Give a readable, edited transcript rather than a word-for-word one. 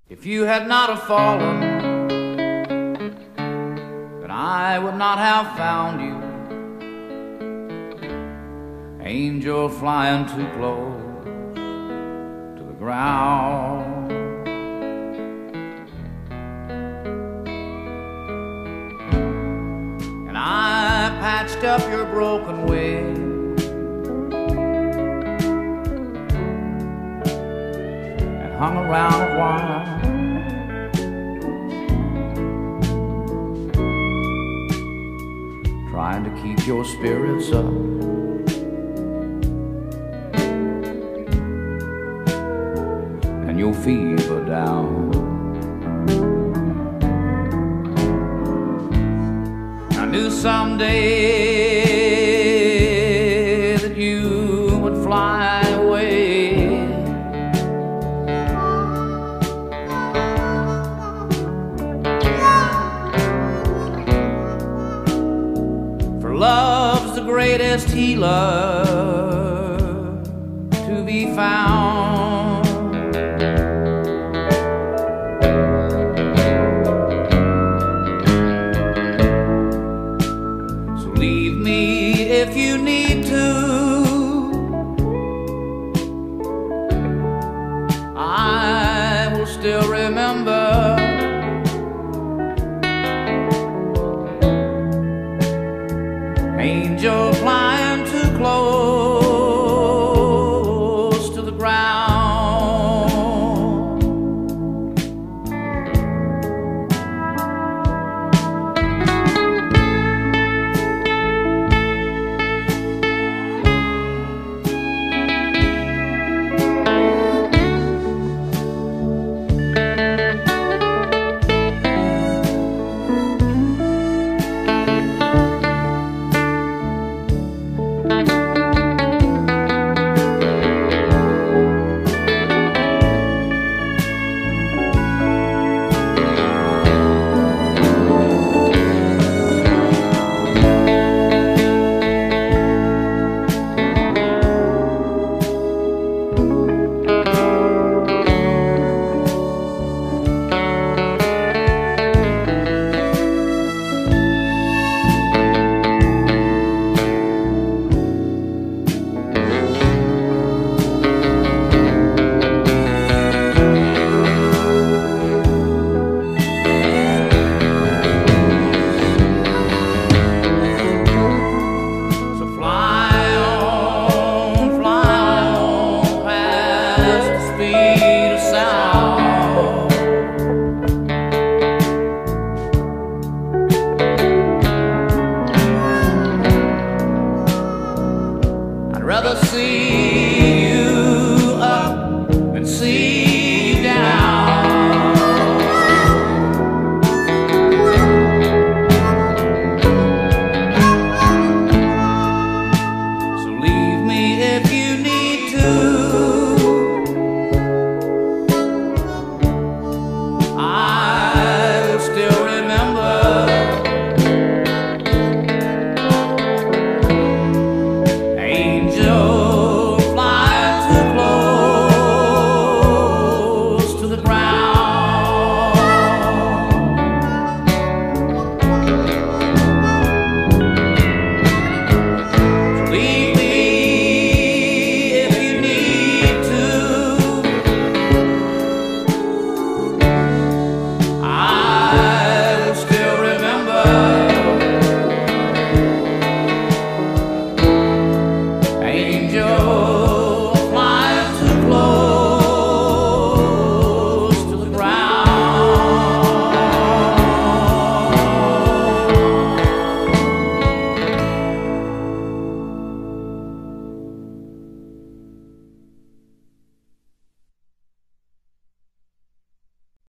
If you had not have fallen, then I would not have found you. Angel flying too close to the ground. And I patched up your broken wing and hung around a while. Trying to keep your spirits up, and your fever down. I knew someday that you would fly away, for love's the greatest healer to be found. Leave me if you need to. I will still remember